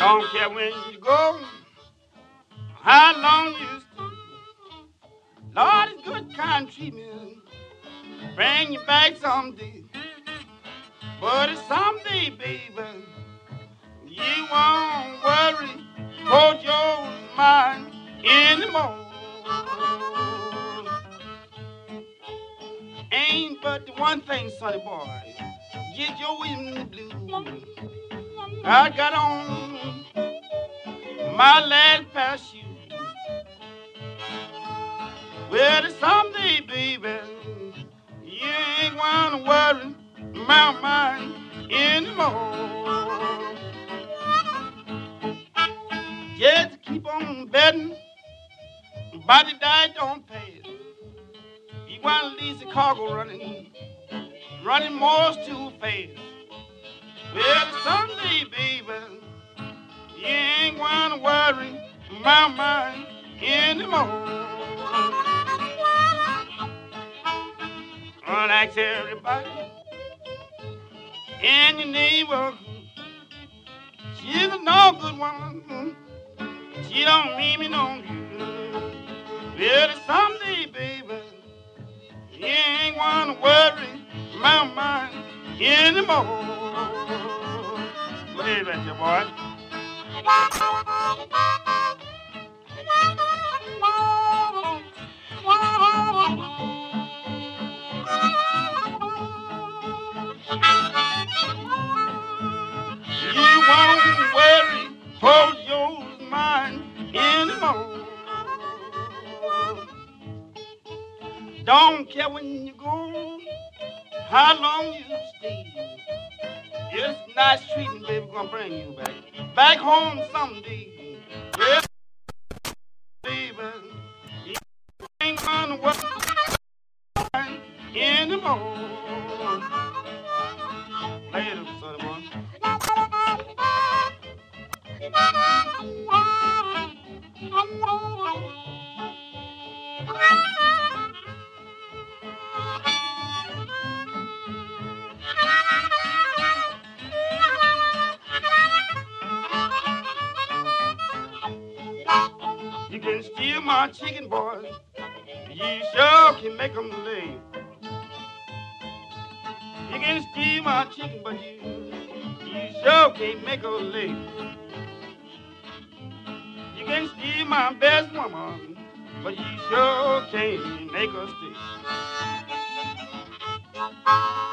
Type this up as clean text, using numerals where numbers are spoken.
Don't care when you go, how long you stay. Lord is good kind treatment. Bring you back someday. But it's someday, baby. You won't worry about your mind anymore. Ain't but the one thing, sonny boy. Get your in the blue. I got on my last pair of shoes. Well, it's someday, baby. You ain't gonna worry my mind anymore. Just keep on betting, body diet don't pay. You want to leave Chicago running more too fast. Well, someday, baby, you ain't gonna worry my mind anymore. Well, ask everybody in your neighborhood. She's a no good woman. She don't mean me no good. Well, someday, baby, you ain't gonna worry my mind anymore. What is that, your boy? You won't worry for your mind anymore. Don't care when you go, how long you stay. It's nice treating, baby, gonna bring you back home someday. Yeah, baby, you ain't gonna worry anymore. Later, son of one. You can steal my chicken, boy. You sure can make 'em lay. You can steal my chicken, but you sure can't make 'em lay. You can steal my best woman, but you sure can't make her stay.